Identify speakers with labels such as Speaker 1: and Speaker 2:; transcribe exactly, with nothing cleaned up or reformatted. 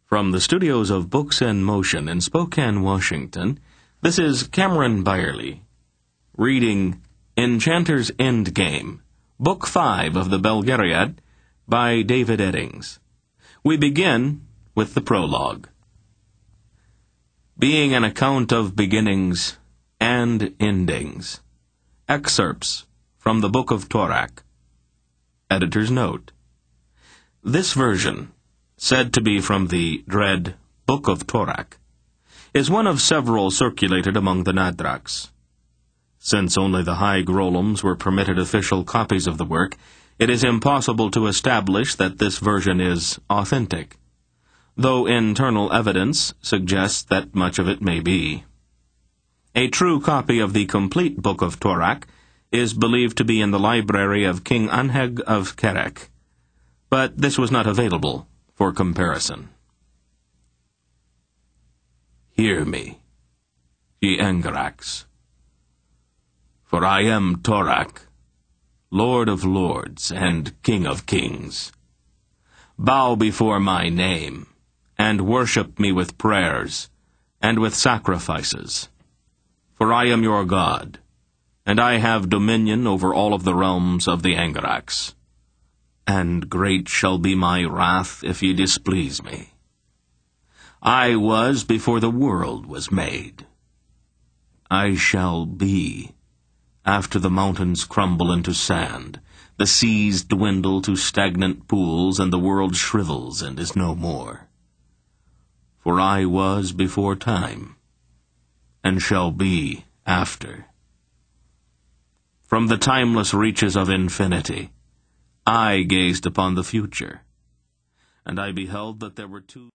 Speaker 1: From the studios of Books in Motion in Spokane, Washington, this is Cameron Byerly, reading Enchanter's Endgame, Book five of the Belgariad, by David Eddings. We begin with the prologue. Being an account of beginnings and endings. Excerpts from the Book of Torak. Editor's note. This version, said to be from the dread Book of Torak, is one of several circulated among the Nadraks. Since only the High Grolums were permitted official copies of the work, it is impossible to establish that this version is authentic, though internal evidence suggests that much of it may be. A true copy of the complete Book of Torak is believed to be in the library of King Anheg of Kerek, but this was not available for comparison. Hear me, ye Angaraks, for I am Torak, Lord of Lords and King of Kings. Bow before my name, and worship me with prayers, and with sacrifices. For I am your God, and I have dominion over all of the realms of the Angaraks. And great shall be my wrath if ye displease me. I was before the world was made. I shall be after the mountains crumble into sand, the seas dwindle to stagnant pools, and the world shrivels and is no more. For I was before time, and shall be after. From the timeless reaches of infinity, I gazed upon the future, and I beheld that there were two